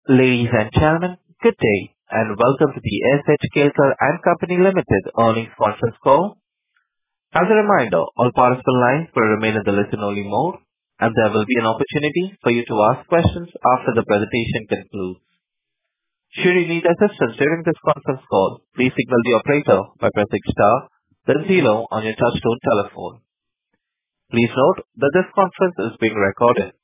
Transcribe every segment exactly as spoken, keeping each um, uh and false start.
Ladies and gentlemen, good day, and welcome to the S H Kelkar and Company Limited earnings conference call. As a reminder, all participant lines will remain in the listen-only mode, and there will be an opportunity for you to ask questions after the presentation concludes. Should you need assistance during this conference call, please signal the operator by pressing star, then zero on your touchtone telephone. Please note that this conference is being recorded.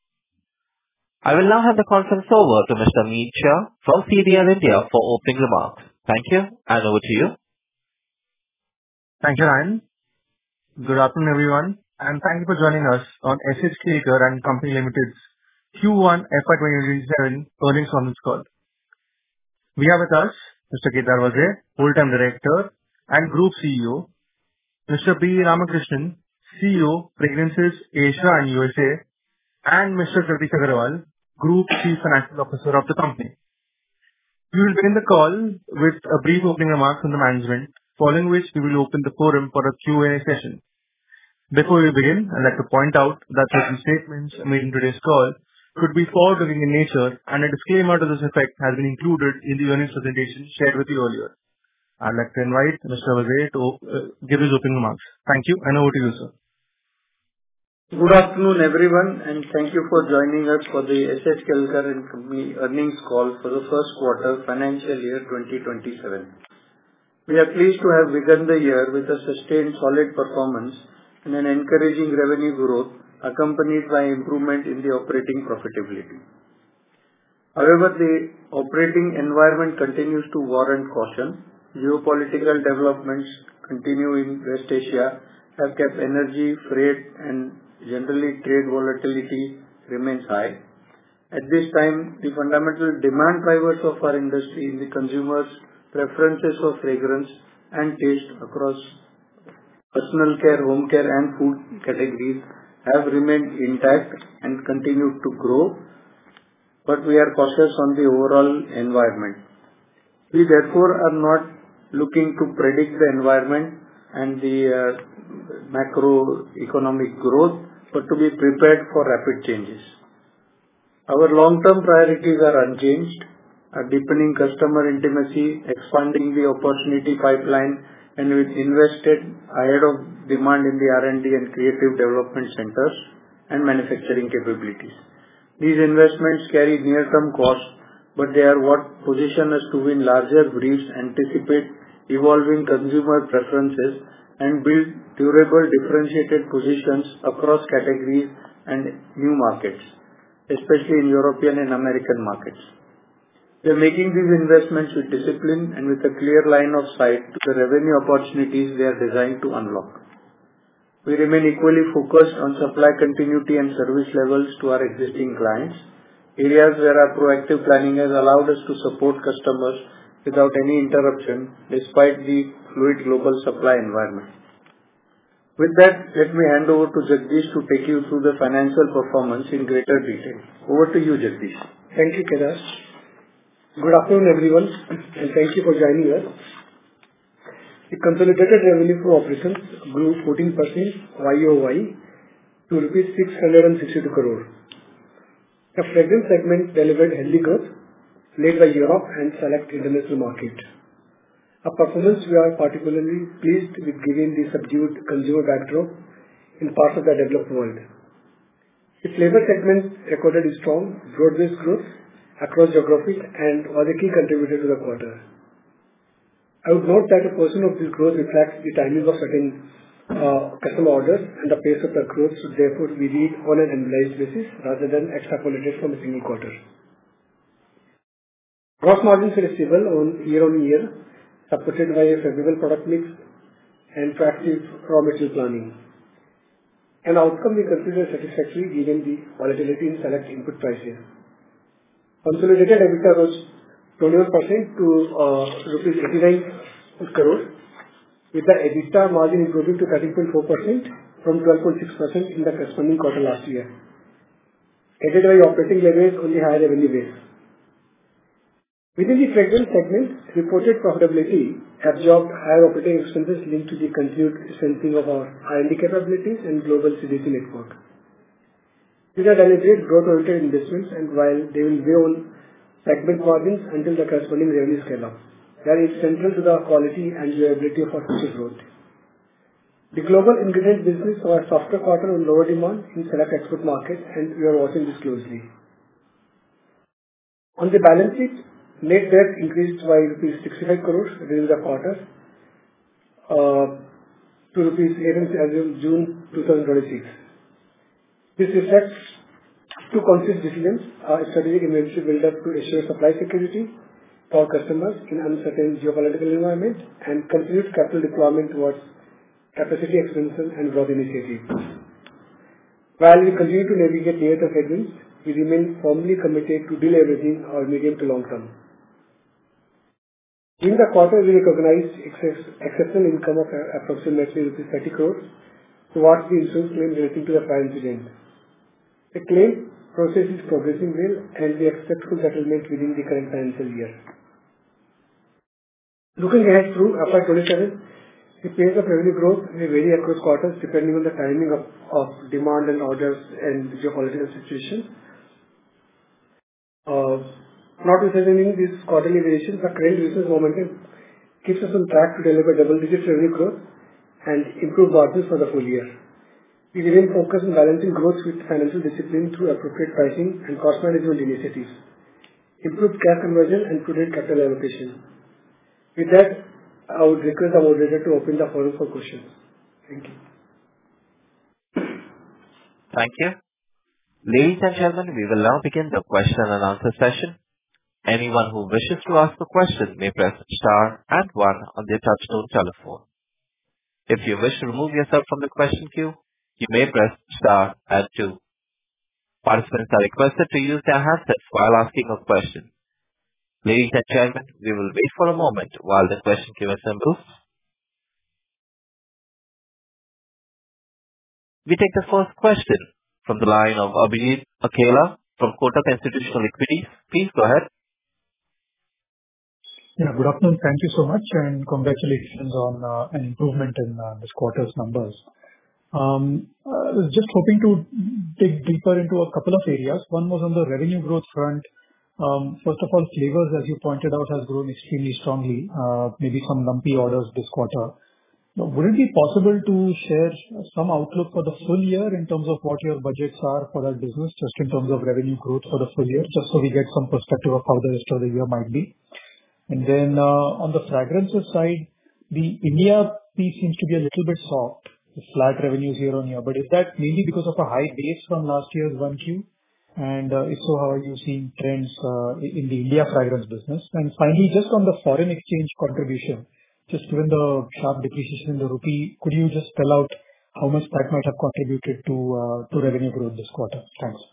I will now hand the conference over to Mister Meet Shah from C D R India for opening remarks. Thank you, and over to you. Thank you, Ryan. Good afternoon, everyone, and thank you for joining us on S H Kelkar and Company Limited's Q one F Y twenty twenty-seven earnings conference call. We have with us Mister Kedar Vaze, Full-time Director and Group C E O, Mister B. Ramakrishnan, C E O, Fragrances Asia and U S A, and Mister Jagdish Agarwal, Group Chief Financial Officer of the company. We will begin the call with a brief opening remarks from the management, following which we will open the forum for a Q and A session. Before we begin, I'd like to point out that certain statements made in today's call could be forward-looking in nature, and a disclaimer to this effect has been included in the earnings presentation shared with you earlier. I'd like to invite Mister Vaze to uh, give his opening remarks. Thank you, and over to you, sir. Good afternoon, everyone, and thank you for joining us for the S H Kelkar and Company earnings call for the first quarter financial year twenty twenty-seven. We are pleased to have begun the year with a sustained solid performance and an encouraging revenue growth accompanied by improvement in the operating profitability. However, the operating environment continues to warrant caution. Geopolitical developments continue in West Asia have kept energy, freight, and generally trade volatility remains high. At this time, the fundamental demand drivers of our industry in the consumers' preferences for fragrance and taste across personal care, home care and food categories have remained intact and continue to grow, but we are cautious on the overall environment. We therefore are not looking to predict the environment and the uh, macroeconomic growth, but to be prepared for rapid changes. Our long-term priorities are unchanged, are deepening customer intimacy, expanding the opportunity pipeline, and we've invested ahead of demand in the R and D and creative development centers and manufacturing capabilities. These investments carry near-term costs, but they are what position us to win larger briefs, anticipate evolving consumer preferences, and build durable differentiated positions across categories and new markets, especially in European and American markets. We are making these investments with discipline and with a clear line of sight to the revenue opportunities they are designed to unlock. We remain equally focused on supply continuity and service levels to our existing clients, areas where our proactive planning has allowed us to support customers without any interruption despite the fluid global supply environment. With that, let me hand over to Jagdish to take you through the financial performance in greater detail. Over to you, Jagdish. Thank you, Kedar. Good afternoon, everyone, and thank you for joining us. The consolidated revenue from operations grew fourteen percent Y O Y to rupees six hundred sixty-two crore. The fragrance segment delivered healthy growth, led by Europe and select international market. A performance we are particularly pleased with given the subdued consumer backdrop in parts of the developed world. The flavor segment recorded a strong, broad-based growth across geographies and was a key contributor to the quarter. I would note that a portion of this growth reflects the timing of certain uh, customer orders, and the pace of the growth should therefore be read on an annualized basis rather than extrapolated from a single quarter. Gross margins were stable on year-on-year, supported by a favorable product mix and proactive raw material planning. An outcome we consider satisfactory given the volatility in select input prices. Consolidated EBITDA rose twenty-one percent to uh, rupees eighty-nine crore, with the EBITDA margin improving to thirteen point four percent from twelve point six percent in the corresponding quarter last year, aided by operating leverage on the higher revenue base. Within the fragrance segment, reported profitability absorbed higher operating expenses linked to the continued strengthening of our R and D capabilities and global C D C network. These are deliberate growth-oriented investments, and while they will weigh on segment margins until the corresponding revenue scale up. That is central to the quality and durability of our future growth. The global ingredient business saw a softer quarter on lower demand in select export markets, and we are watching this closely. On the balance sheet, net debt increased by rupees sixty-five crores during the quarter uh, to rupees eight as of June twenty twenty-six. This reflects two conscious decisions: a strategic inventory build-up to ensure supply security for customers in uncertain geopolitical environment, and continued capital deployment towards capacity expansion and growth initiatives. While we continue to navigate near-term headwinds, we remain firmly committed to deleveraging our medium to long term. During the quarter, we recognized excess, exceptional income of approximately rupees thirty crores towards the insurance claim relating to the fire incident. The claim process is progressing well, and we expect full settlement within the current financial year. Looking ahead through F Y twenty-seven, the pace of revenue growth may vary across quarters depending on the timing of, of demand and orders and geopolitical situation. Uh, Notwithstanding these quarterly variations, the current business momentum keeps us on track to deliver double-digit revenue growth and improve margins for the full year. We remain focused on balancing growth with financial discipline through appropriate pricing and cost management initiatives, improved cash conversion, and prudent capital allocation. With that, I would request the moderator to open the forum for questions. Thank you. Thank you. Ladies and gentlemen, we will now begin the question and answer session. Anyone who wishes to ask a question may press star and one on their touchtone telephone. If you wish to remove yourself from the question queue, you may press star and two. Participants are requested to use their handsets while asking a question. Ladies and gentlemen, we will wait for a moment while the question queue assembles. We take the first question from the line of Abhijit Akela from Kotak Institutional Equities. Please go ahead. Yeah, good afternoon. Thank you so much, and congratulations on uh, an improvement in uh, this quarter's numbers. Um, I was just hoping to dig deeper into a couple of areas. One was on the revenue growth front. Um, first of all, flavors, as you pointed out, has grown extremely strongly, uh, maybe some lumpy orders this quarter. Now, would it be possible to share some outlook for the full year in terms of what your budgets are for that business, just in terms of revenue growth for the full year, just so we get some perspective of how the rest of the year might be? And then uh, on the fragrances side, the India piece seems to be a little bit soft, flat revenues year on year. But is that mainly because of a high base from last year's one Q? And uh, if so, how are you seeing trends uh, in the India fragrance business? And finally, just on the foreign exchange contribution, just given the sharp depreciation in the rupee, could you just spell out how much that might have contributed to uh, to revenue growth this quarter? Thanks.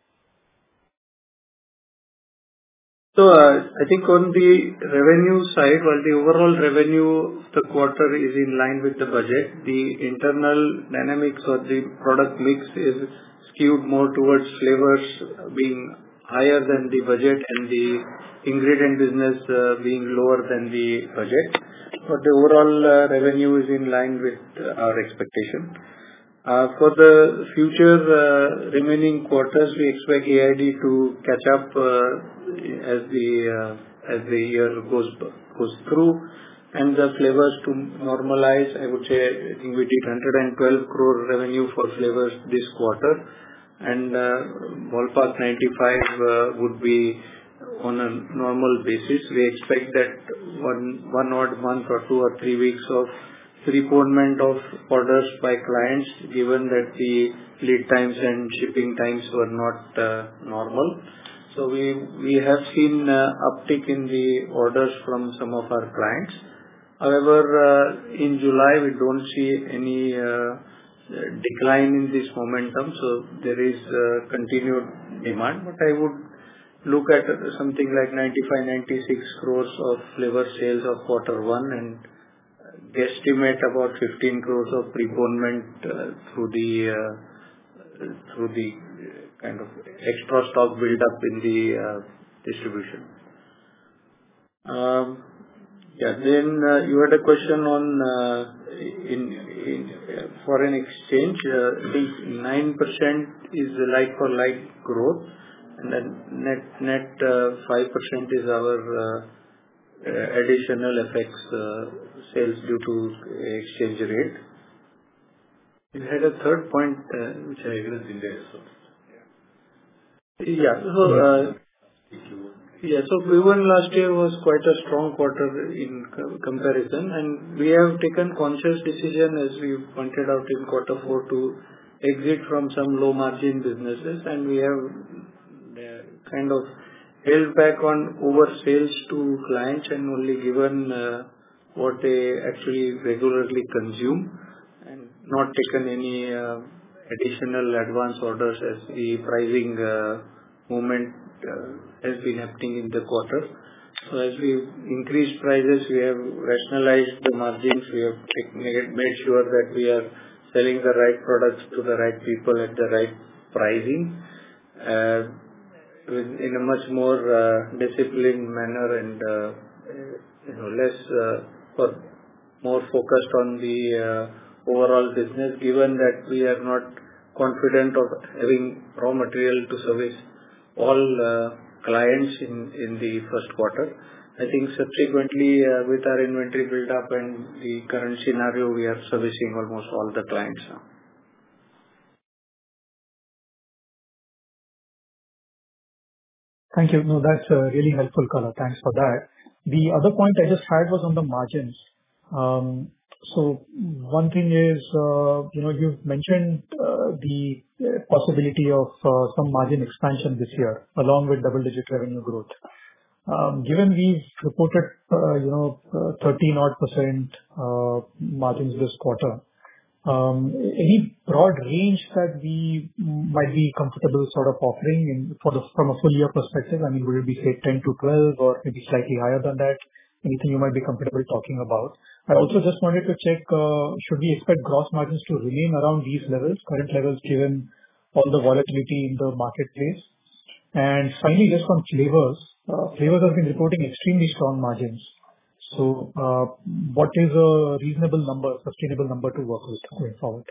So uh, I think on the revenue side, while the overall revenue of the quarter is in line with the budget, the internal dynamics or the product mix is skewed more towards flavors being higher than the budget and the ingredient business uh, being lower than the budget. But the overall uh, revenue is in line with uh, our expectation. Uh, for the future uh, remaining quarters, we expect A I D to catch up uh, as the uh, as the year goes goes through, and the flavors to normalize. I would say I think we did one hundred twelve crore revenue for flavors this quarter, and uh, ballpark ninety-five uh, would be on a normal basis. We expect that one one odd month or two or three weeks of preponement of orders by clients, given that the lead times and shipping times were not uh, normal. So we we have seen uh, uptick in the orders from some of our clients. However, uh, in July we don't see any uh, decline in this momentum, so there is uh, continued demand. But I would look at something like ninety-five, ninety-six crores of flavor sales of quarter one and guesstimate about fifteen crores of preponement uh, through the uh, through the kind of extra stock build up in the uh, distribution. Um, yeah. Then uh, you had a question on uh, in, in uh, foreign exchange. Uh, I think nine percent is like for like growth, net net uh, five percent is our uh, uh, additional F X uh, sales due to exchange rate. You had a third point, uh, which I Fragrance index. Yeah. So, uh, yeah, so Q one last year was quite a strong quarter in co- comparison, and we have taken conscious decision, as we pointed out in quarter four, to exit from some low margin businesses, and we have uh, kind of held back on over sales to clients and only given uh, what they actually regularly consume, and not taken any uh, additional advance orders as the pricing uh, movement uh, has been happening in the quarter. So as we increased prices, we have rationalized the margins. We have take- made made sure that we are selling the right products to the right people at the right pricing, uh, with- in a much more uh, disciplined manner, and uh, you know less uh, or more focused on the uh, overall business, given that we are not confident of having raw material to service all uh, clients in in the first quarter. I think subsequently, uh, with our inventory build-up and the current scenario, we are servicing almost all the clients now. Thank you. No, that's a really helpful color. Thanks for that. The other point I just had was on the margins. Um, So one thing is, uh, you know, you've mentioned uh, the uh, possibility of uh, some margin expansion this year, along with double-digit revenue growth. Um, Given we've reported, uh, you know, uh, thirteen odd percent uh, margins this quarter, Um, any broad range that we might be comfortable sort of offering in for the from a full year perspective? I mean, would it be, say, ten to twelve or maybe slightly higher than that? Anything you might be comfortable talking about? I also just wanted to check, uh, should we expect gross margins to remain around these levels, current levels, given all the volatility in the marketplace? And finally, just on flavors. Uh, Flavors have been reporting extremely strong margins. So, uh, what is a reasonable number, sustainable number to work with going forward?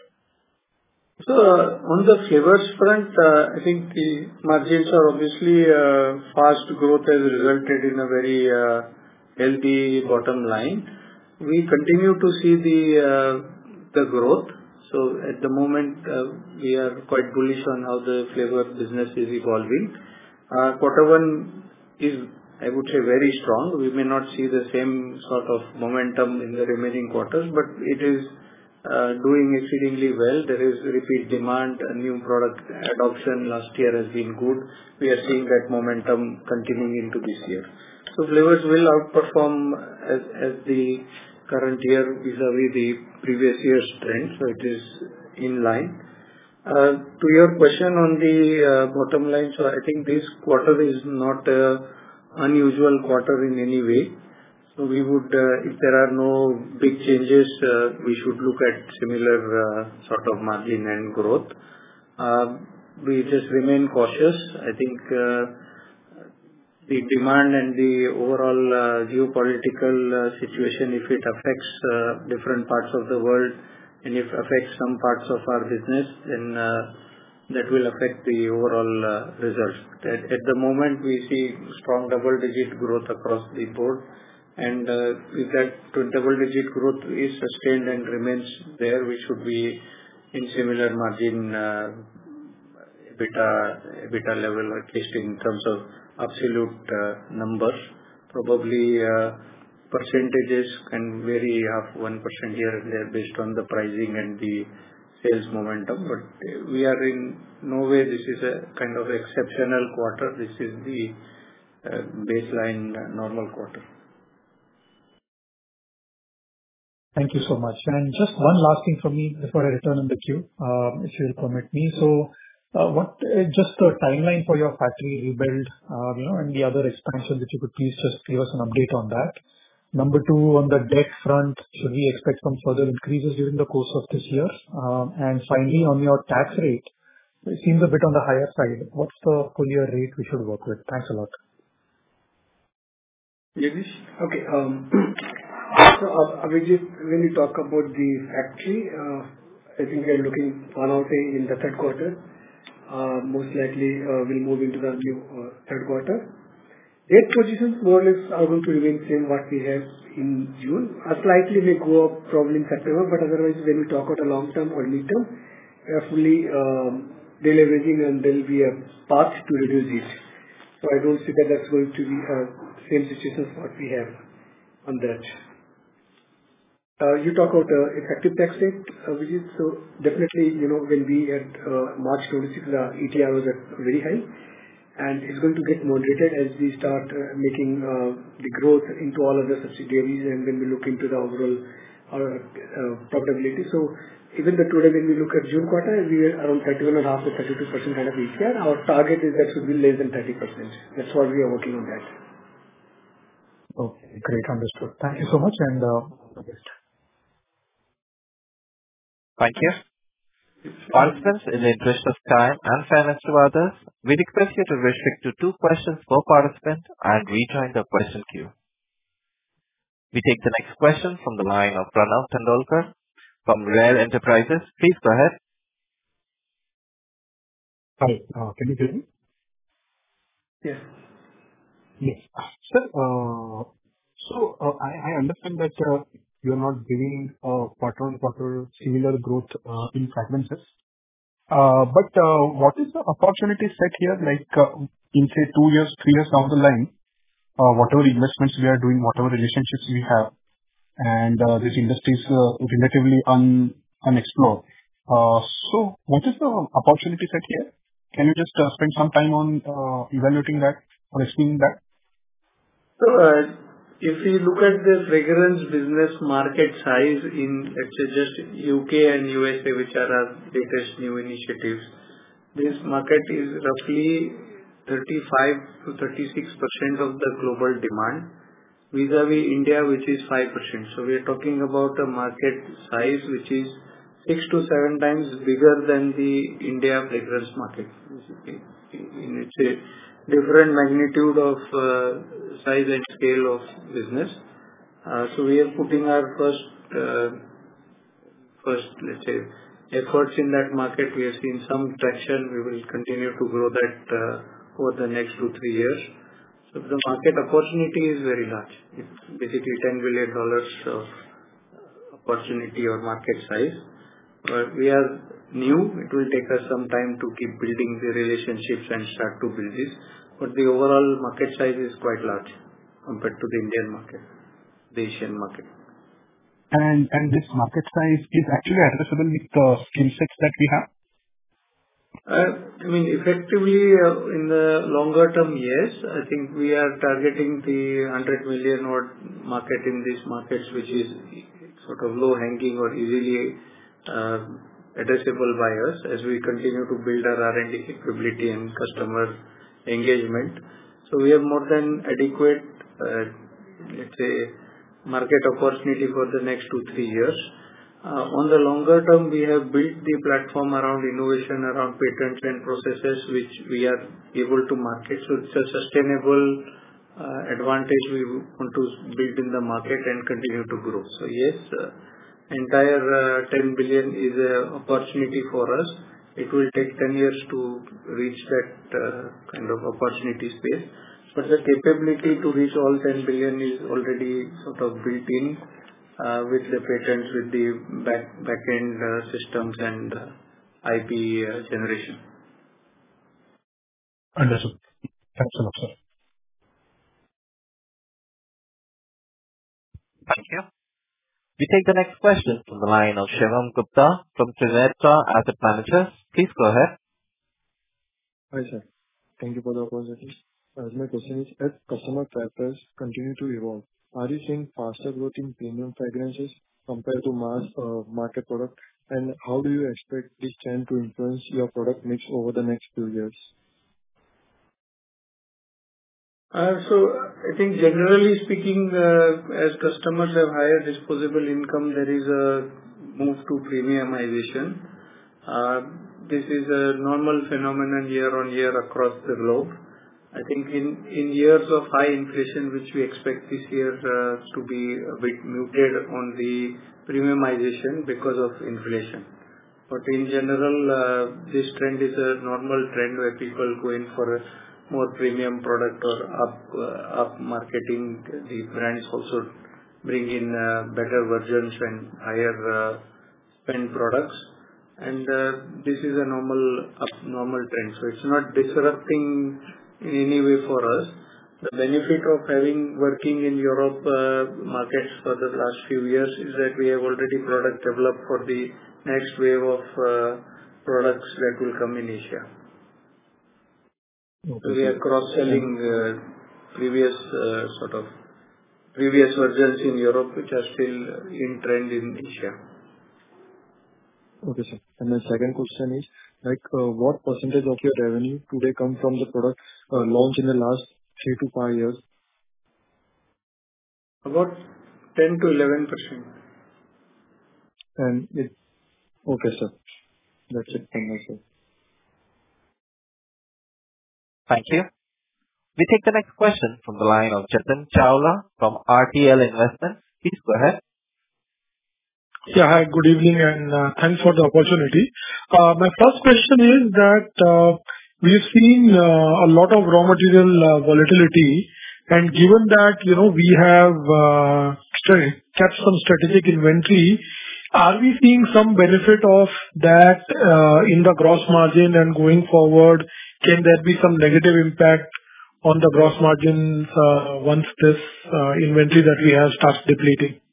So, uh, on the flavors front, uh, I think the margins are obviously uh, fast growth has resulted in a very uh, healthy bottom line. We continue to see the uh, the growth. So at the moment, uh, we are quite bullish on how the flavor business is evolving. Uh, Quarter one is, I would say, very strong. We may not see the same sort of momentum in the remaining quarters, but it is uh, doing exceedingly well. There is repeat demand. A new product adoption last year has been good. We are seeing that momentum continuing into this year. So flavors will outperform as as the current year vis-a-vis the previous year's trend, so it is in line. Uh, To your question on the uh, bottom line, so I think this quarter is not a unusual quarter in any way. So we would, uh, if there are no big changes, uh, we should look at similar uh, sort of margin and growth. Uh, We just remain cautious. I think uh, the demand and the overall uh, geopolitical uh, situation, if it affects uh, different parts of the world and if affects some parts of our business, then uh, that will affect the overall uh, results. At at the moment, we see strong double-digit growth across the board, and uh, if that double-digit growth is sustained and remains there, we should be in similar margin uh, EBITDA EBITDA level, at least in terms of absolute uh, numbers. Probably uh, percentages can vary half one percent here and there based on the pricing and the sales momentum, but we are in no way this is a kind of exceptional quarter. This is the uh, baseline uh, normal quarter. Thank you so much. And just one last thing from me before I return in the queue, um, if you will permit me. So, uh, what uh, just the timeline for your factory rebuild, uh, you know, and the other expansions, if you could please just give us an update on that. Number two, on the debt front, should we expect some further increases during the course of this year? Um, And finally, on your tax rate, it seems a bit on the higher side. What's the full year rate we should work with? Thanks a lot. Jagdish? Okay. um, So, uh, Abhijit, when you talk about the factory, uh, I think we are looking one out in the third quarter. most likely will move into the new third quarter. Debt positions more or less are going to remain same what we have in June. Uh, slightly may go up probably in September, but otherwise when we talk about a long term or mid term, we are fully um, deleveraging and there will be a path to reduce it. So I don't see that that's going to be uh, same situation as what we have on that. Uh, you talk about uh, effective tax rate, uh, which is so definitely, you know, when we at uh, March twenty-sixth, the E T R was at very high. And it's going to get moderated as we start uh, making uh, the growth into all other subsidiaries and when we look into the overall uh, uh, profitability. So even the today when we look at June quarter, we are around thirty-one point five to thirty-two percent kind of E T R. Our target is that should be less than thirty percent. That's what we are working on that. Okay, great. Understood. Thank you so much and uh, Thank you. Participants, in the interest of time and fairness to others, we request you to restrict to two questions per participant and rejoin the question queue. We take the next question from the line of Pranav Tandolkar from Rare Enterprises. Please go ahead. Hi, uh, can you hear me? Yes. Yes. Sir, uh, so uh, I, I understand that uh, you are not giving uh, quarter-on-quarter similar growth uh, in fragrances. Uh, But uh, what is the opportunity set here, like uh, in say two years, three years down the line, uh, whatever investments we are doing, whatever relationships we have, and uh, this industry is uh, relatively un unexplored. Uh, So what is the opportunity set here? Can you just uh, spend some time on uh, evaluating that or explaining that? So, uh, if you look at the fragrance business market size in, let's say, just U K and U S A, which are our latest new initiatives, this market is roughly thirty-five to thirty-six percent of the global demand, vis-a-vis India, which is five percent. So we are talking about a market size which is six to seven times bigger than the India fragrance market. It's a different magnitude of uh, size and scale of business. Uh, so we are putting our first, uh, first, let's say, efforts in that market. We have seen some traction. We will continue to grow that uh, over the next two, three years. So the market opportunity is very large. It's basically ten billion dollars of opportunity or market size. But we are new. It will take us some time to keep building the relationships and start to build this. But the overall market size is quite large compared to the Indian market, the Asian market. And and this market size is actually addressable with the skill sets that we have? Uh, I mean, effectively, uh, in the longer term, yes. I think we are targeting the one hundred million odd market in these markets, which is sort of low-hanging or easily uh, addressable by us as we continue to build our R and D capability and customer engagement. So we have more than adequate, uh, let's say, market opportunity for the next two, three years. Uh, on the longer term, we have built the platform around innovation, around patents and processes, which we are able to market. So it's a sustainable uh, advantage we want to build in the market and continue to grow. So yes, uh, entire uh, ten billion is an opportunity for us. It will take ten years to reach that uh, kind of opportunity space. But the capability to reach all ten billion is already sort of built in uh, with the patents, with the back back-end uh, systems and uh, I P uh, generation. Understood. Thanks a lot, sir. Thank you. We take the next question from the line of Shivam Gupta from Trinetra Asset Managers. Please go ahead. Hi, sir. Thank you for the opportunity. As my question is, as customer preferences continue to evolve, are you seeing faster growth in premium fragrances compared to mass uh, market product? And how do you expect this trend to influence your product mix over the next few years? Uh, So I think generally speaking, uh, as customers have higher disposable income, there is a move to premiumization. Uh, This is a normal phenomenon year on year across the globe. I think in in years of high inflation, which we expect this year uh, to be a bit muted on the premiumization because of inflation. In general, uh, this trend is a normal trend where people go in for a more premium product or up uh, up marketing. The brands also bring in uh, better versions and higher uh, spend products. And uh, this is a normal up normal trend. So it's not disrupting in any way for us. The benefit of having working in Europe uh, markets for the last few years is that we have already product developed for the next wave of uh, products that will come in Asia. Okay. So we are cross-selling uh, previous uh, sort of previous versions in Europe which are still in trend in Asia. Okay, sir. And my second question is, like, uh, what percentage of your revenue today come from the product uh, launched in the last three to five years? About ten to eleven percent. And it, okay, sir. That's it from my side. Thank you. We take the next question from the line of Jatin Chawla from R T L Investments. Please go ahead. Yeah, hi, good evening, and uh, thanks for the opportunity. Uh, My first question is that uh, we've seen uh, a lot of raw material uh, volatility, and given that, you know, we have uh, st- kept some strategic inventory, are we seeing some benefit of that uh, in the gross margin? And going forward, can there be some negative impact on the gross margins uh, once this uh, inventory that we have starts depleting?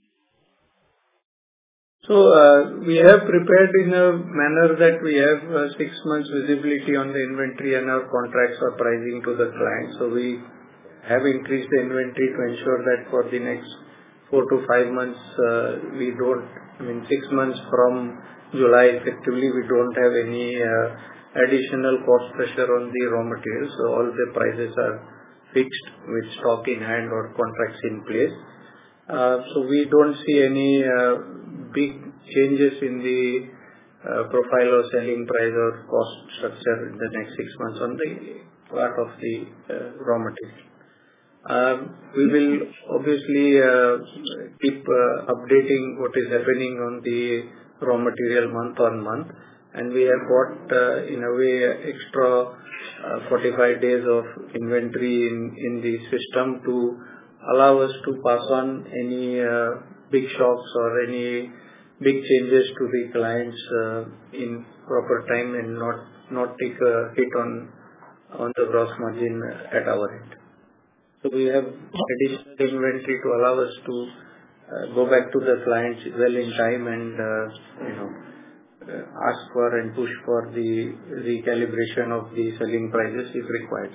So uh, we have prepared in a manner that we have uh, six months visibility on the inventory and our contracts are pricing to the client. So we have increased the inventory to ensure that for the next four to five months, uh, we don't, I mean six months from July effectively, we don't have any uh, additional cost pressure on the raw materials. So all the prices are fixed with stock in hand or contracts in place. Uh, so we don't see any uh, big changes in the uh, profile or selling price or cost structure in the next six months on the part of the uh, raw material. Uh, we will obviously uh, keep uh, updating what is happening on the raw material month on month, and we have got uh, in a way extra uh, forty-five days of inventory in, in the system to allow us to pass on any uh, big shocks or any big changes to the clients uh, in proper time and not not take a hit on on the gross margin at our end. So we have additional inventory to allow us to uh, go back to the clients well in time and uh, you know uh, ask for and push for the recalibration of the selling prices if required.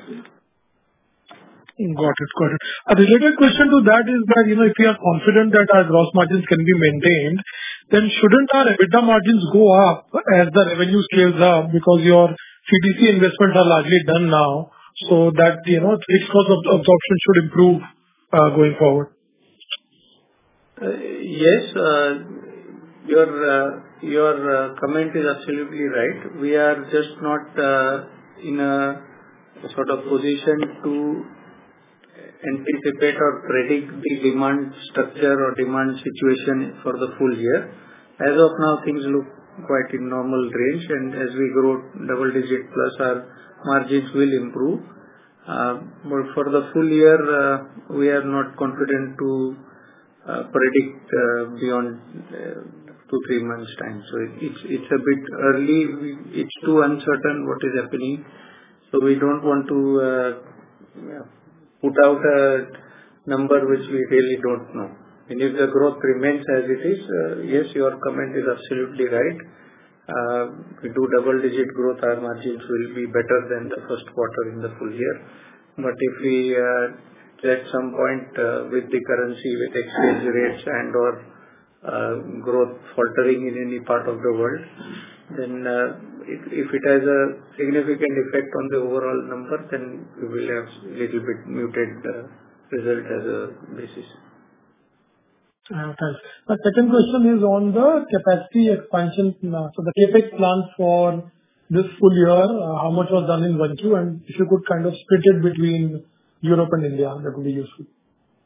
Got it. Got it. A related question to that is that, you know, if we are confident that our gross margins can be maintained, then shouldn't our EBITDA margins go up as the revenue scales up, because your C T C investments are largely done now, so that, you know, fixed cost ab- absorption should improve uh, going forward? Uh, Yes, uh, your uh, your uh, comment is absolutely right. We are just not uh, in a sort of position to anticipate or predict the demand structure or demand situation for the full year. As of now, things look quite in normal range, and as we grow double digit plus, our margins will improve. Uh, But for the full year, uh, we are not confident to uh, predict uh, beyond uh, two, three months' time. So it- it's it's a bit early. We- It's too uncertain what is happening. So we don't want to uh, yeah, put out a number which we really don't know. And if the growth remains as it is, uh, yes, your comment is absolutely right. Uh, we do double-digit growth, our margins will be better than the first quarter in the full year. But if we uh, at some point uh, with the currency, with exchange rates and or uh, growth faltering in any part of the world, then uh, if, if it has a significant effect on the overall number, then we will have a little bit muted uh, result as a basis. Uh, Thanks. My second question is on the capacity expansion. uh, So the CapEx plan for this full year, uh, how much was done in one Q? And if you could kind of split it between Europe and India, that would be useful.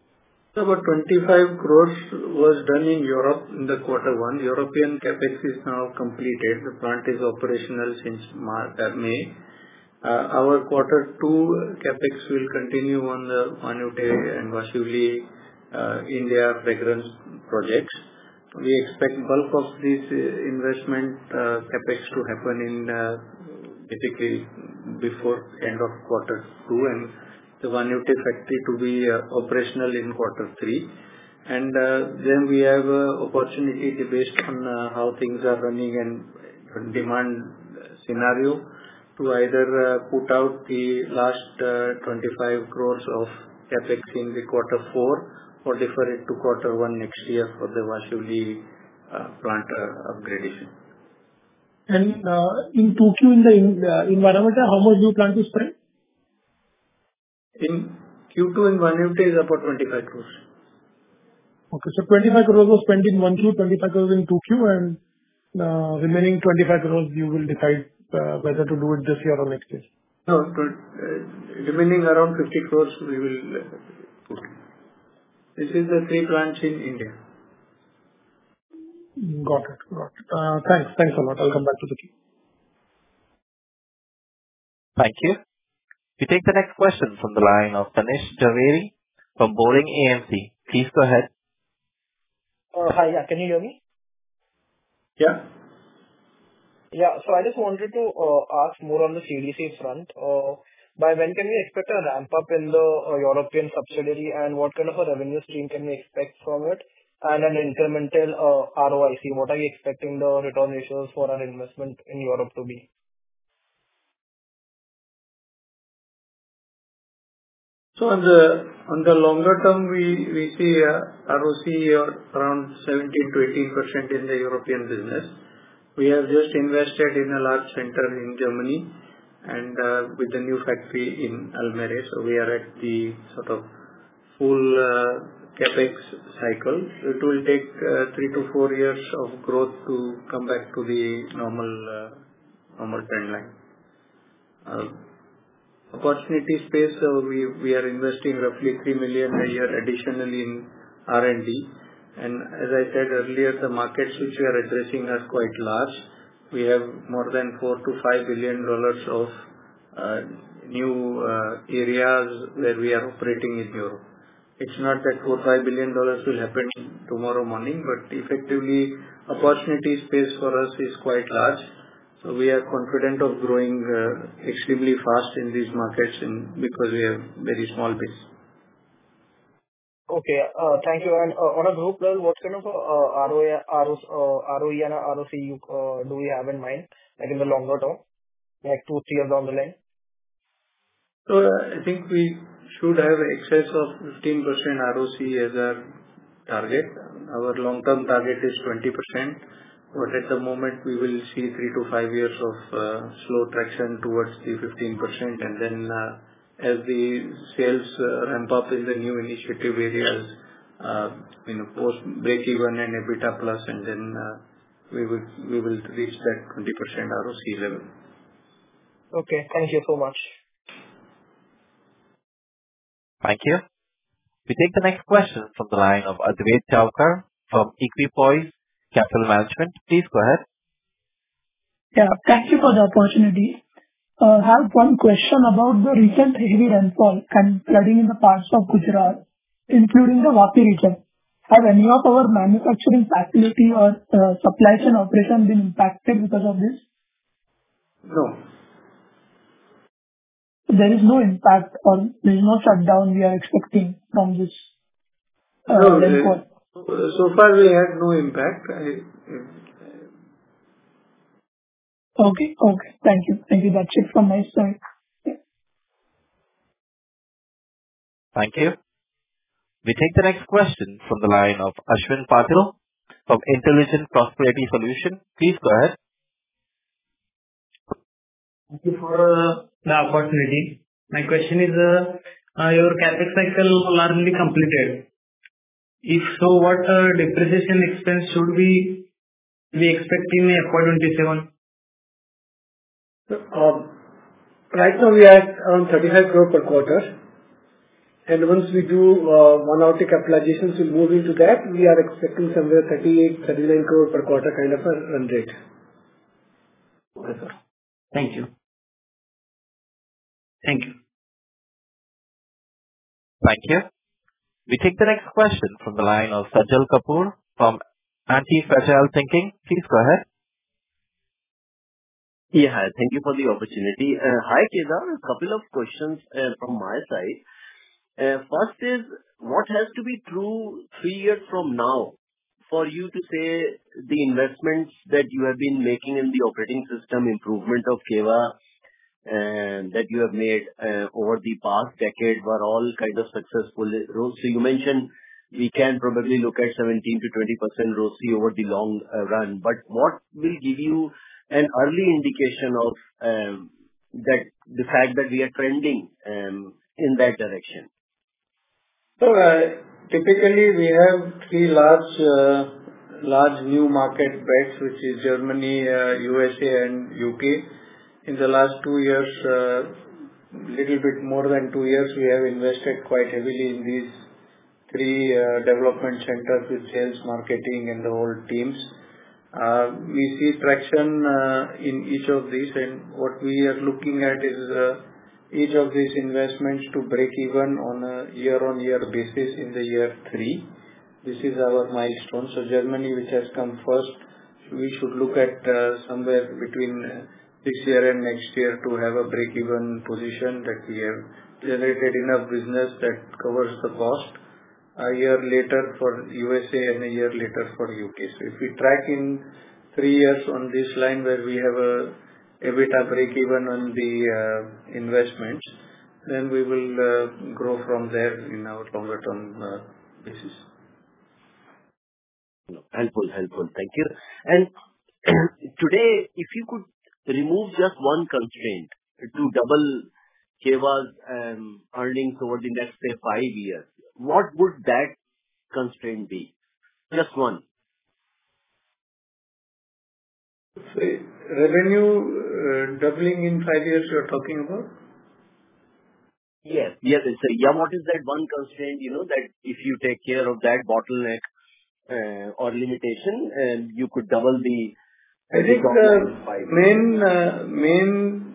About twenty-five crores was done in Europe in the quarter one. European CapEx is now completed. The plant is operational since March, uh, May. Uh, Our quarter two CapEx will continue on the Vanute and Vasiuli uh, India fragrance projects. We expect bulk of this uh, investment uh, CapEx to happen in uh, basically before end of quarter two, and the Vanute factory to be uh, operational in quarter three. And uh, then we have uh, opportunity based on uh, how things are running and demand scenario to either uh, put out the last uh, twenty-five crores of CapEx in the quarter four or defer it to quarter one next year for the Vasiuli uh, plant uh, upgradation. And uh, in two Q in the in, uh, environment, how much do you plan to spend? In Q two in Vanute is about twenty-five crores. Okay, so twenty-five crores was spent in one Q, twenty-five crores in two Q, and uh, remaining twenty-five crores you will decide uh, whether to do it this year or next year. No, to, uh, remaining around fifty crores we will uh, put. This is the three plants in India. Got it. Got it. Uh, Thanks. Thanks a lot. I'll come back to the queue. Thank you. We take the next question from the line of Tanish Javeri from Boring A M C. Please go ahead. Uh, Hi. Yeah, can you hear me? Yeah. Yeah. So I just wanted to uh, ask more on the C D C front. Uh, By when can we expect a ramp-up in the uh, European subsidiary, and what kind of a revenue stream can we expect from it? And an incremental uh, R O I C, what are you expecting the return ratios for our investment in Europe to be? So on the on the longer term, we we see uh, R O C around seventeen to eighteen percent in the European business. We have just invested in a large center in Germany and uh, with the new factory in Almere. So we are at the sort of full uh, CapEx cycle. It will take uh, three to four years of growth to come back to the normal uh, normal trend line. Uh, Opportunity space, uh, we we are investing roughly three million a year additionally in R and D. And as I said earlier, the markets which we are addressing are quite large. We have more than four to five billion dollars of uh, new uh, areas where we are operating in Europe. It's not that four five billion dollars will happen tomorrow morning, but effectively opportunity space for us is quite large. So we are confident of growing uh, extremely fast in these markets in, because we have very small base. Okay. uh, Thank you. And uh, on a group level, what kind of uh, R O I, R O E and R O C you uh, do we have in mind, like in the longer term, like two, three years down the line? So uh, I think we should have excess of fifteen percent R O C as our target. Our long-term target is twenty percent. But at the moment, we will see three to five years of uh, slow traction towards the fifteen percent, and then uh, as the sales uh, ramp up in the new initiative areas, uh, you know, post break-even and EBITDA plus, and then uh, we will we will reach that twenty percent R O C level. Okay. Thank you so much. Thank you. We take the next question from the line of Advait Chavkar from Equipoise Capital Management. Please go ahead. Yeah, thank you for the opportunity. Uh, I have one question about the recent heavy rainfall and flooding in the parts of Gujarat, including the Vapi region. Have any of our manufacturing facility or uh, supply chain operation been impacted because of this? No. There is no impact or there is no shutdown we are expecting from this uh, No, rainfall. uh, so far we had no impact. I, Okay, okay. Thank you. Thank you. That's it from my side. Thank you. We take the next question from the line of Ashwin Patil from Intelligent Prosperity Solution. Please go ahead. Thank you for uh, the opportunity. My question is, uh, uh, your CapEx cycle largely completed. If so, what uh, depreciation expense should we we expect in F Y twenty-seven? Um, Right now we are at around thirty-five crore per quarter, Once we do one out capitalizations, we'll move into that. We are expecting somewhere thirty-eight, thirty-nine crore per quarter kind of a run rate. Okay, sir. Thank you. Thank you. Thank you. We take the next question from the line of Sajal Kapoor from Anti-Fragile Thinking. Please go ahead. Yeah. Thank you for the opportunity. Hi, Kedar. A couple of questions from my side. First is, what has to be true three years from now for you to say the investments that you have been making in the operating system improvement of KEVA that you have made over the past decade were all kind of successful? So you mentioned we can probably look at seventeen to twenty percent R O C E over the long run. But what will give you an early indication of that the fact that we are trending in that direction? So typically we have three large large new market bets, which is Germany, U S A and U K. In the last two years, little bit more than two years, we have invested quite heavily in these three development centers with sales, marketing and the whole teams. We see traction in each of these, and what we are looking at is each of these investments to break even on a year-on-year basis in the year three. This is our milestone. So Germany, which has come first, we should look at somewhere between this year and next year to have a break-even position, that we have generated enough business that covers the cost. A year later for U S A and a year later for U K. So if we track in three years on this line where we have a EBITDA break even on the uh, investments, then we will uh, grow from there in our longer term uh, basis. Helpful, helpful. Thank you. And today, if you could remove just one constraint to double KEVA's um, earnings over the next, say, five years, what would that constraint be? Just one. Say, revenue uh, doubling in five years you are talking about? Yes, yes. So, yeah, what is that one constraint, you know, that if you take care of that bottleneck uh, or limitation, and you could double the... I think the main, uh, main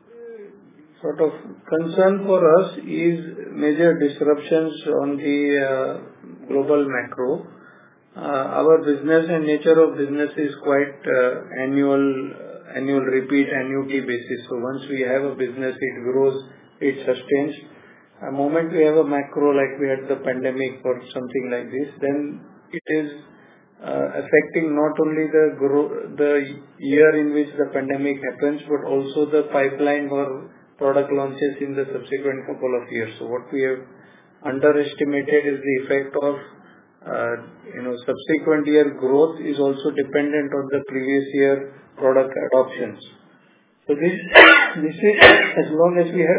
sort of concern for us is major disruptions on the uh, global macro. Uh, our business and nature of business is quite uh, annual, uh, annual repeat, annuity basis. So once we have a business, it grows, it sustains. The moment we have a macro like we had the pandemic or something like this, then it is uh, affecting not only the gro- the year in which the pandemic happens, but also the pipeline for product launches in the subsequent couple of years. So what we have underestimated is the effect of uh, you know subsequent year growth is also dependent on the previous year product adoptions. So this this is as long as we have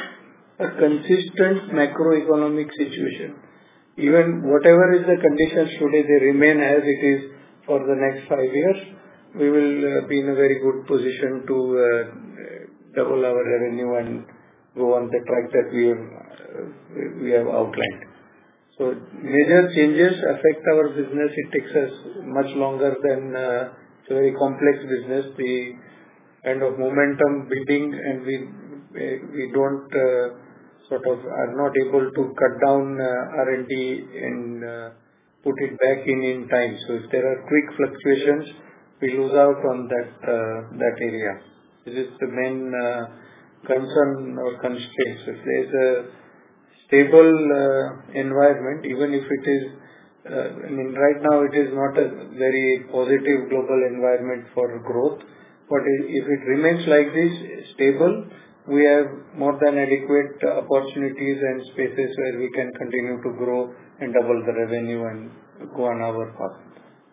a consistent macroeconomic situation. Even whatever is the conditions today, they remain as it is for the next five years. We will uh, be in a very good position to uh, double our revenue and go on the track that we have uh, we have outlined. So major changes affect our business. It takes us much longer than uh, it's a very complex business. The kind of momentum building, and we we don't. Uh, sort of are not able to cut down uh, R and D and uh, put it back in in time. So if there are quick fluctuations, we lose out on that uh, that area. This is the main uh, concern or constraint. So if there is a stable uh, environment, even if it is, uh, I mean, right now it is not a very positive global environment for growth, but if it remains like this, stable, we have more than adequate opportunities and spaces where we can continue to grow and double the revenue and go on our path.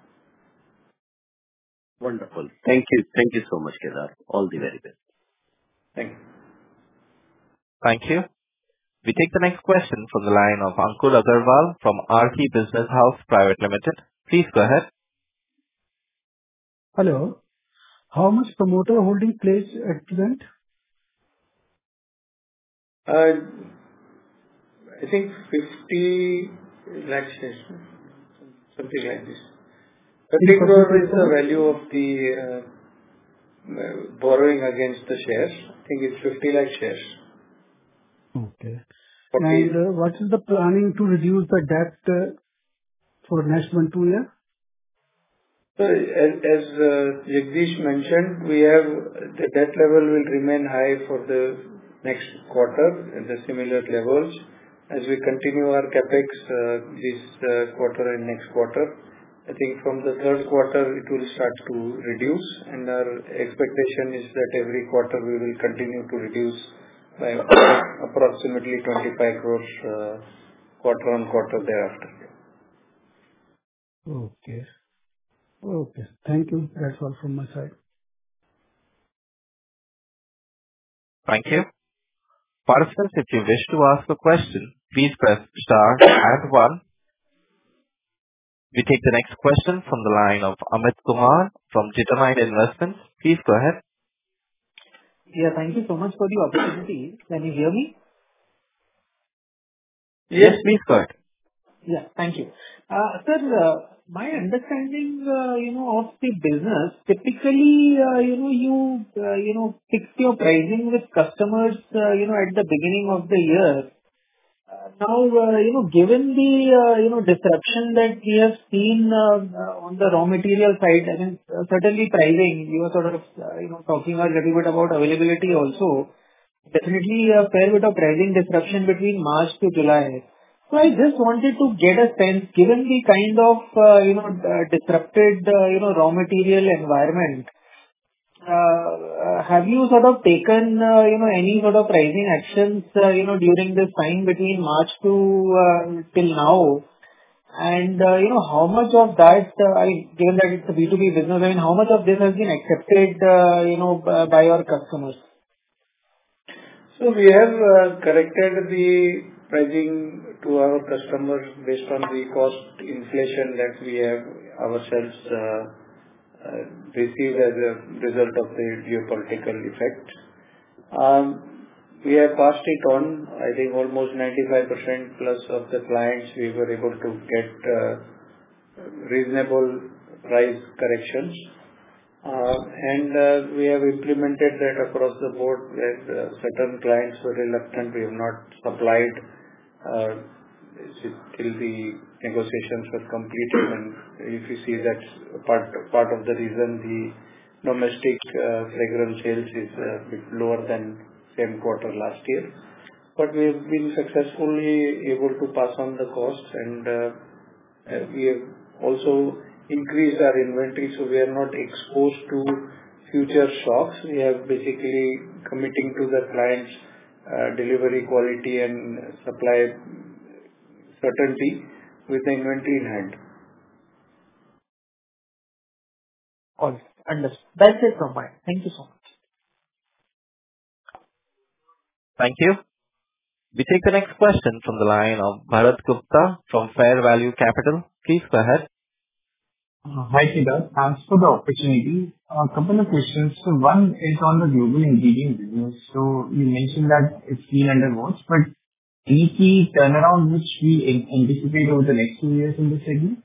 Wonderful. Thank you. Thank you so much, Kedar. All the very best. Thank you. Thank you. We take the next question from the line of Ankur Agarwal from Aarti Business House Private Limited. Please go ahead. Hello. How much promoter holding plays at present? Uh, I think fifty lakh shares, something like this. thirty crore is the value of the uh, borrowing against the shares. I think it's fifty lakh shares. Okay. forty. And uh, what is the planning to reduce the debt uh, for next one, two years? So as as uh, Jagdish mentioned, we have the debt level will remain high for the next quarter at the similar levels as we continue our CapEx uh, this uh, quarter and next quarter. I think from the third quarter it will start to reduce, and our expectation is that every quarter we will continue to reduce by approximately twenty-five crores uh, quarter on quarter thereafter. Okay. Okay. Thank you. That's all from my side. Thank you. Participants, if you wish to ask a question, please press star and one. We take the next question from the line of Amit Kumar from Determined Investments. Please go ahead. Yeah, thank you so much for the opportunity. Can you hear me? Yes, please go ahead. Yeah, thank you. Uh, Sir, uh, my understanding, uh, you know, of the business, typically, uh, you know, you, uh, you know, fix your pricing with customers, uh, you know, at the beginning of the year. Uh, Now, uh, you know, given the, uh, you know, disruption that we have seen uh, uh, on the raw material side, I mean, uh, certainly pricing, you were sort of, uh, you know, talking a little bit about availability also. Definitely a fair bit of pricing disruption between March to July. So I just wanted to get a sense, given the kind of, uh, you know, uh, disrupted, uh, you know, raw material environment, uh, uh, have you sort of taken, uh, you know, any sort of pricing actions, uh, you know, during this time between March to uh, till now? And, uh, you know, how much of that, uh, I mean, given that it's a B two B business, I mean, how much of this has been accepted, uh, you know, b- by your customers? So we have uh, corrected the pricing to our customers based on the cost inflation that we have ourselves uh, uh, received as a result of the geopolitical effect. Um, We have passed it on. I think almost ninety-five percent plus of the clients we were able to get uh, reasonable price corrections. Uh, and uh, we have implemented that across the board where uh, certain clients were reluctant. We have not supplied uh, till the negotiations were completed, and if you see that's part part of the reason the domestic uh, fragrance sales is a bit lower than same quarter last year. But we have been successfully able to pass on the costs, and uh, uh, we have also increased our inventory, so we are not exposed to future shocks. We are basically committing to the client's uh, delivery quality and supply certainty with the inventory in hand. All right. Understood. That's it from my end. Thank you so much. Thank you. We take the next question from the line of Bharat Gupta from Fair Value Capital. Please go ahead. Uh, Hi, Kedar. Thanks for the opportunity. A couple of questions. So one is on the global ingredient business. So you mentioned that it's been under watch, but any key turnaround which we an- anticipate over the next two years in this segment?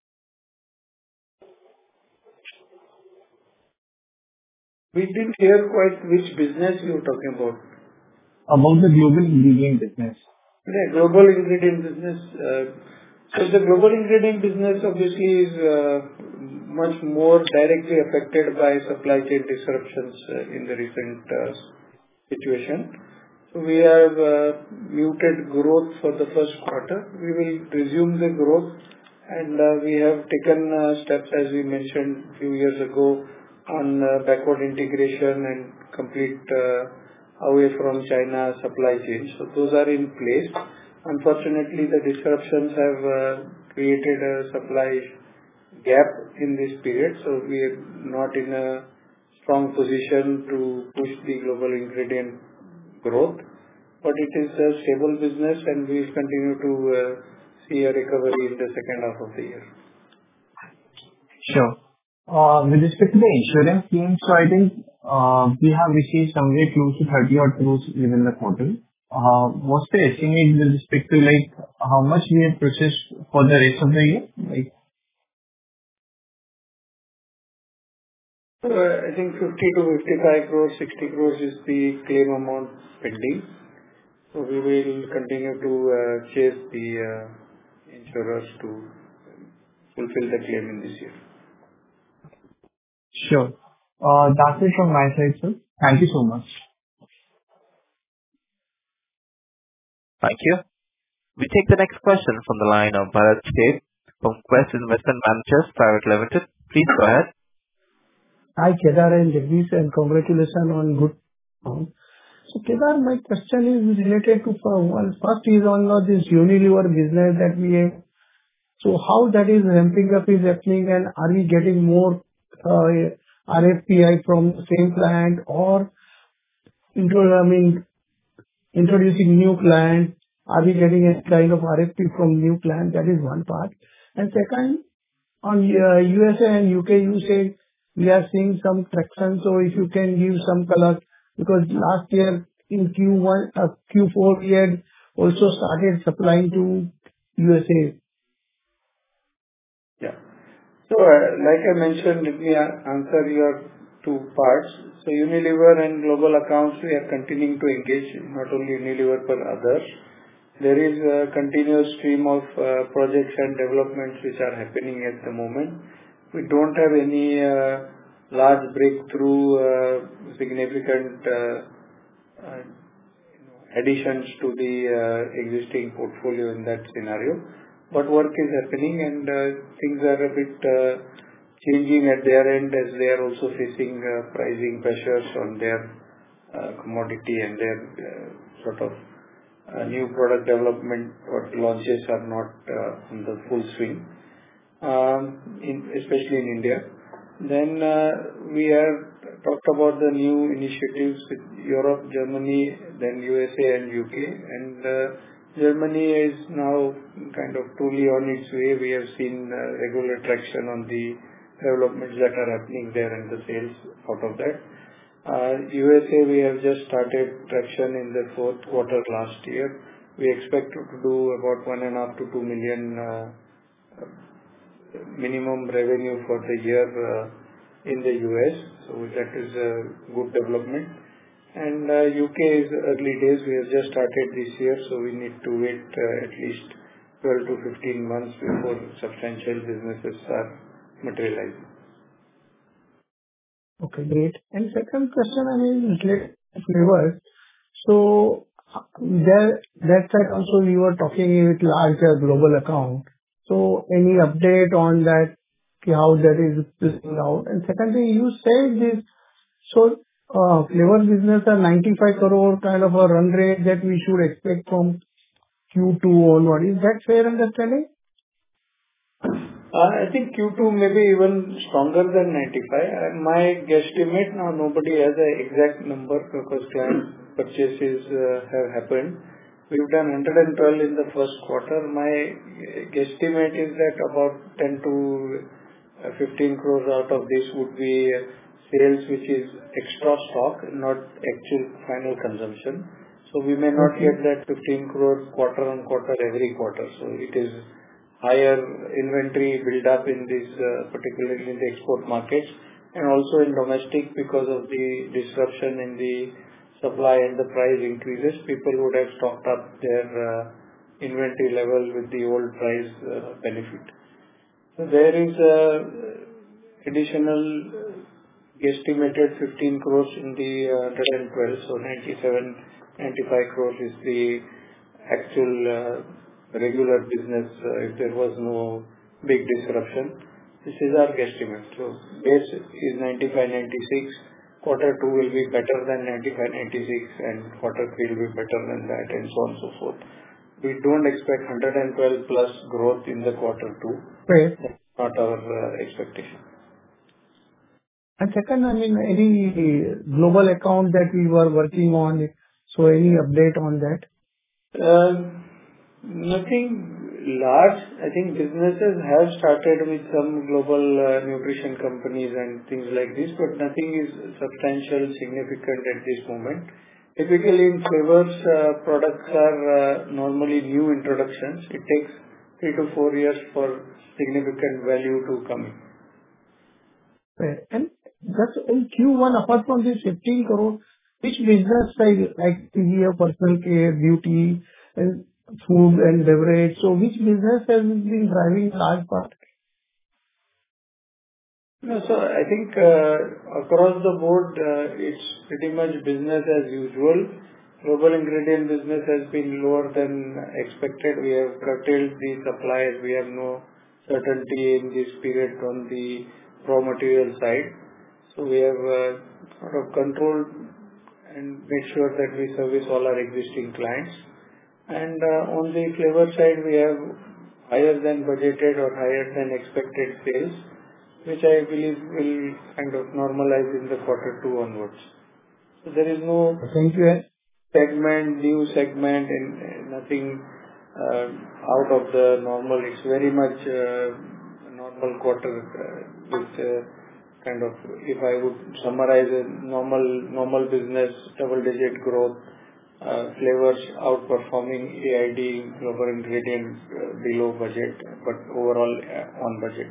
We didn't hear quite which business you were talking about. About the global ingredient business. The global ingredient business. uh, So the global ingredient business obviously is uh, much more directly affected by supply chain disruptions uh, in the recent uh, situation. So we have uh, muted growth for the first quarter. We will resume the growth, and uh, we have taken uh, steps, as we mentioned a few years ago, on uh, backward integration and complete uh, away from China supply chain. So those are in place. Unfortunately, the disruptions have uh, created a supply gap in this period, so we are not in a strong position to push the global ingredient growth. But it is a stable business, and we will continue to uh, see a recovery in the second half of the year. Sure. Uh, With respect to the insurance claim, so I think uh, we have received somewhere close to thirty odd crores within the quarter. what's the estimate with respect to how much we have processed for the rest of the year? I think fifty to fifty-five crores, sixty crores is the claim amount pending. We will continue to chase the insurers to fulfill the claim in this year. Sure. That's it from my side, sir. Thank you so much. Thank you. We take the next question from the line of Bharat Sheth from Quest Investment Managers Private Limited. Please go ahead. Hi, Kedar and Jagdish, and congratulations on good performance. Kedar, my question is related to one. First is on this Unilever business that we have. How that is ramping up is happening, and are we getting more R F P I from the same client or introducing new clients? Are we getting a kind of R F P from new clients? That is one part. Second, on U S A and U K, you said we are seeing some traction. If you can give some color, because last year in Q one, Q four, we had also started supplying to U S A. Yeah. Like I mentioned, let me answer your two parts. Unilever and global accounts, we are continuing to engage, not only Unilever but others. There is a continuous stream of uh, projects and developments which are happening at the moment. We don't have any uh, large breakthrough, uh, significant uh, uh, additions to the uh, existing portfolio in that scenario. But work is happening, and uh, things are a bit uh, changing at their end, as they are also facing uh, pricing pressures on their uh, commodity, and their uh, sort of uh, new product development or launches are not uh, on the full swing, um, in, especially in India. Then uh, we have talked about the new initiatives with Europe, Germany, then U S A and U K, and uh, Germany is now kind of truly on its way. We have seen uh, regular traction on the developments that are happening there and the sales out of that. Uh, U S A, we have just started traction in the fourth quarter last year. We expect to do about one and a half to two million uh, minimum revenue for the year uh, in the U S. So that is a good development. And uh, U K is early days. We have just started this year, so we need to wait uh, at least twelve to fifteen months before substantial businesses are materializing. Okay, great. And second question, I mean, related to flavors. So there, that side also we were talking with larger global account. So any update on that, how that is playing out? And secondly, you said this, so uh, flavor business are ninety-five crore kind of a run rate that we should expect from Q two onward. Is that fair understanding? Uh, I think Q two may be even stronger than ninety-five. Uh, my guesstimate, now nobody has an exact number because client purchases uh, have happened. We've done one hundred twelve in the first quarter. My guesstimate is that about ten to fifteen crores out of this would be sales which is extra stock, not actual final consumption. So we may not get that fifteen crore quarter on quarter every quarter. So it is higher inventory build up in this, uh, particularly in the export markets, and also in domestic because of the disruption in the supply and the price increases. People would have stocked up their uh, inventory level with the old price uh, benefit. So there is uh, additional guesstimated fifteen crores in the uh, one hundred twelve, so ninety-seven, ninety-five crores is the actual uh, regular business uh, if there was no big disruption. This is our guesstimate. So base is ninety-five, ninety-six. Quarter two will be better than ninety-five, ninety-six, and quarter three will be better than that, and so on and so forth. We don't expect one hundred twelve plus growth in the quarter two. Right. That's not our uh, expectation. And second, I mean, any global account that we were working on, so any update on that? Uh, nothing large. I think businesses have started with some global uh, nutrition companies and things like this, but nothing is substantial, significant at this moment. Typically, in flavors, uh, products are uh, normally new introductions. It takes three to four years for significant value to come in. Right. And just in Q one, apart from this fifteen crore, which business side, like P V A, personal care, beauty, and food and beverage, so which business has been driving large part? No, so I think uh, across the board, uh, it's pretty much business as usual. Global ingredient business has been lower than expected. We have curtailed the supplies. We have no certainty in this period on the raw material side. So we have uh, sort of controlled and made sure that we service all our existing clients. And uh, on the flavor side, we have higher than budgeted or higher than expected sales, which I believe will kind of normalize in the quarter two onwards. So there is no Thank you. segment, new segment, and uh, nothing uh, out of the normal. It's very much uh, a normal quarter uh, with uh, kind of, if I would summarize a normal normal business, double-digit growth, uh, flavors outperforming A I D, global ingredient uh, below budget, but overall uh, on budget.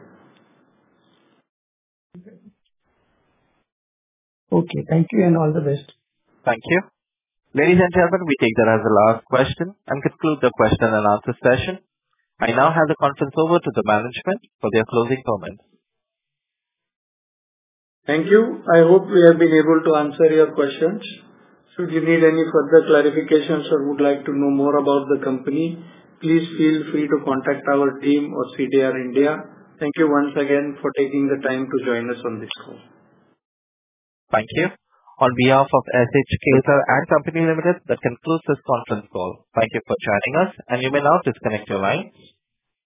Okay. Thank you and all the best. Thank you. Ladies and gentlemen, we take that as the last question and conclude the question and answer session. I now hand the conference over to the management for their closing comments. Thank you. I hope we have been able to answer your questions. Should you need any further clarifications or would like to know more about the company, please feel free to contact our team or C D R India. Thank you once again for taking the time to join us on this call. Thank you. On behalf of S H Kelkar and Company Limited, that concludes this conference call. Thank you for joining us, and you may now disconnect your line.